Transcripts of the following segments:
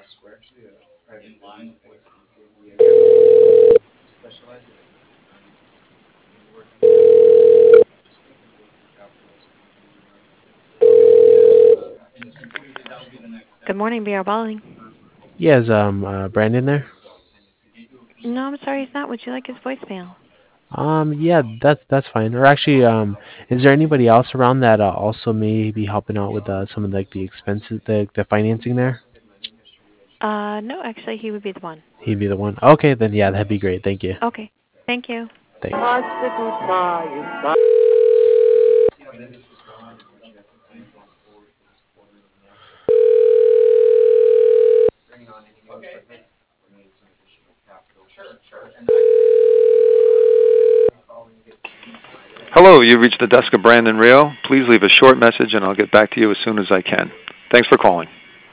Good morning, BR Balling. Yeah, is Brandon there? No, I'm sorry, he's not. Would you like his voicemail? Yeah, that's fine. Or actually, is there anybody else around that also may be helping out with some of like the expenses, the financing there? No, actually, he would be the one. He'd be the one. Okay, then yeah, that'd be great. Thank you. Okay, thank you. Thanks. Hello, you've reached the desk of Brandon Rio. Please leave a short message and I'll get back to you as soon as I can. Thanks for calling.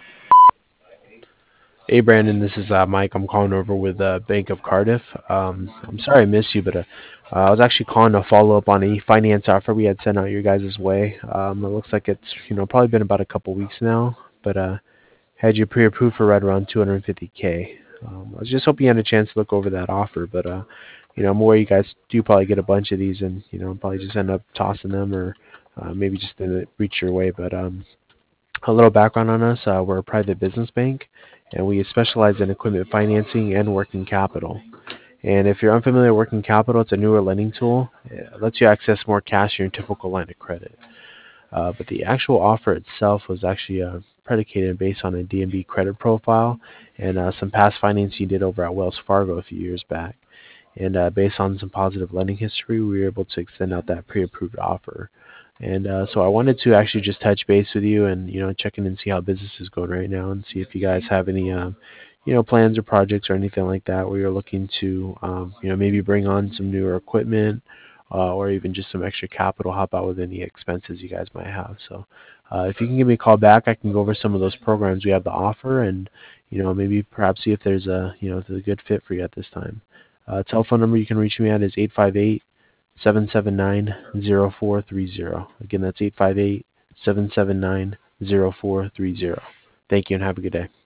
Hey Brandon, this is Mike. I'm calling over with Bank of Cardiff. I'm sorry I missed you, but I was actually calling to follow up on a finance offer we had sent out your guys' way. It looks like it's probably been about a couple weeks now, but had you pre-approved for right around 250K. I was just hoping you had a chance to look over that offer, but I'm aware you guys do probably get a bunch of these, and probably just end up tossing them, or maybe just didn't reach your way. But a little background on us: we're a private business bank, and we specialize in equipment financing and working capital. And if you're unfamiliar with working capital, it's a newer lending tool. It lets you access more cash in your typical line of credit. But the actual offer itself was actually predicated based on a DNB credit profile and some past financing you did over at Wells Fargo a few years back. And based on some positive lending history, we were able to extend out that pre-approved offer. And so I wanted to actually just touch base with you and check in and see how business is going right now, and see if you guys have any plans or projects or anything like that where you're looking to maybe bring on some newer equipment or even just some extra capital, help out with any expenses you guys might have. So if you can give me a call back, I can go over some of those programs we have to offer, and maybe perhaps see if there's if there's a good fit for you at this time. Telephone number you can reach me at is 858-779-0430. Again, that's 858-779-0430. Thank you and have a good day.